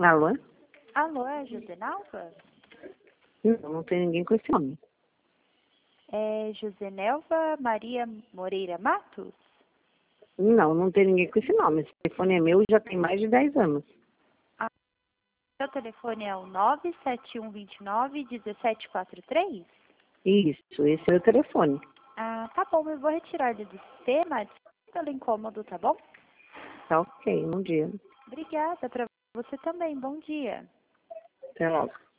Alô? Alô, é a Josenalva? Não tem ninguém com esse nome. É Josenelva Maria Moreira Matos? Não tem ninguém com esse nome. Esse telefone é meu e já tem mais de 10 anos. Ah, seu telefone é o 97129-1743? Isso, esse é o telefone. Ah, tá bom, eu vou retirar ele do sistema. Desculpa pelo incômodo, tá bom? Tá ok, bom dia. Obrigada, para você também. Bom dia. Até logo.